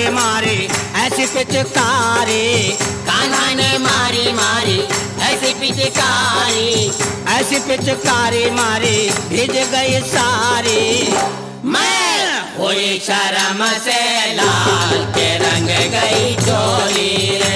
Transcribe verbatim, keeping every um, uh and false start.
मारे मारे ऐसी पिचकारी, कान्हा ने मारी मारी ऐसी पिचकारी, ऐसी पिचकारी मारी भिज गई सारी। मैं हुई शर्म से लाल के रंग गई चोली रे।